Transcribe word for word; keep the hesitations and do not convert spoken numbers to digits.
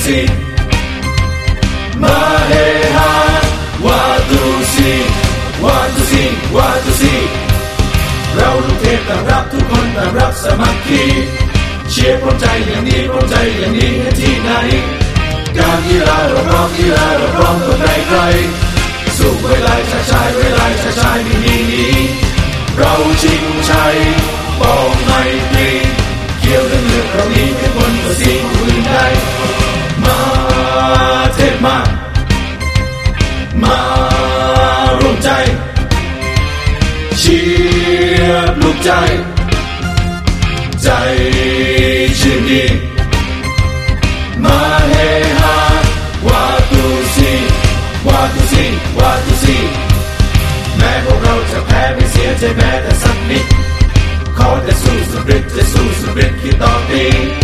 siมาเฮฮาวาตูซีวาตูซีวาตูซีเราลูกเทพต้อนรับทุกคนต้อนรับสมัครคีเชียร์พร้อมใจอย่างนี้พร้อมใจอย่างนี้ที่ไหนการกีฬาเราพร้อมกีฬาเราพร้อมคนใดใครสู้เวลาชายชายเวลาชายชายไม่มีหนีเราชิงชัยปองไม่ปรีเกี่ยวเรื่องเลือดเรานี้เป็นคนตัวสิ่งอื่นใดมาเทพมามาร่วมใจเชียร์ปลุกใจใจชื่นดีมาเฮฮาวาตูซีวาตูซีวาตูซีแม้พวกเราจะแพ้ไม่เสียใจแม้แต่สักนิดขอแต่สู้สุดฤทธิ์จะสู้สุดฤทธิ์ที่ต่อไป